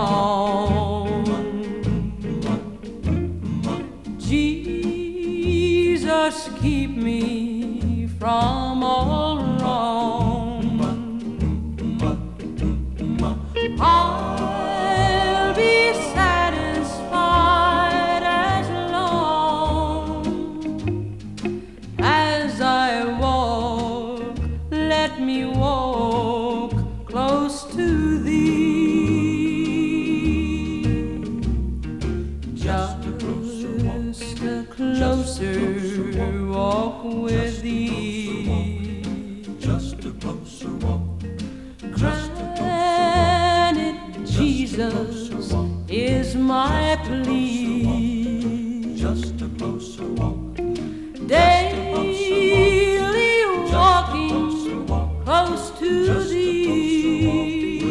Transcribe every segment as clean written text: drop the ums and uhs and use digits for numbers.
wrong. Jesus, keep me from all wrong. I'll be satisfied as long as I walk. Let me walk close to Thee. Just a closer walk with Thee. Just a closer walk. Granted, Jesus is my plea. Just a closer walk. Daily walking close to Thee.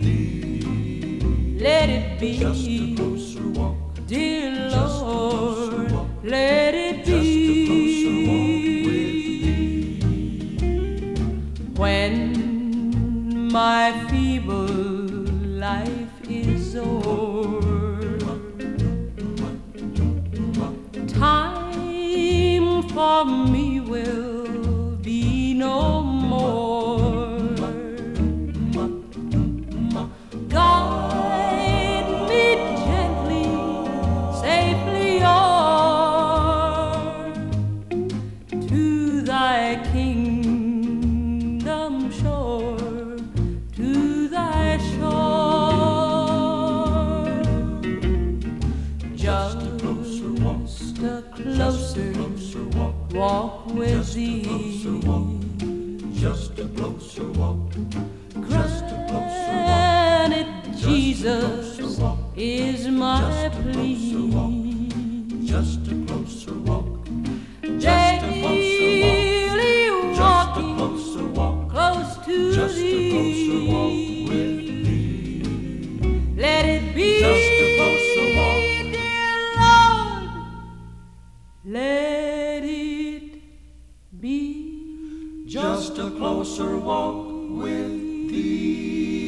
Let it be, Just a closer walk. dear Lord, let it be. When my feeble life is o'er, time for me will be no more. Guide me gently, safely o'er to Thy kingdom shore, to Thy shore. Just a closer walk with Thee. Just a closer walk. Granted, Jesus is my plea. Just a closer walk. Daily walking Closer walk. close to Just a closer walk Thee. with Thee. Let it be, Just a closer walk. dear Lord, let it be. Just a closer walk with Thee.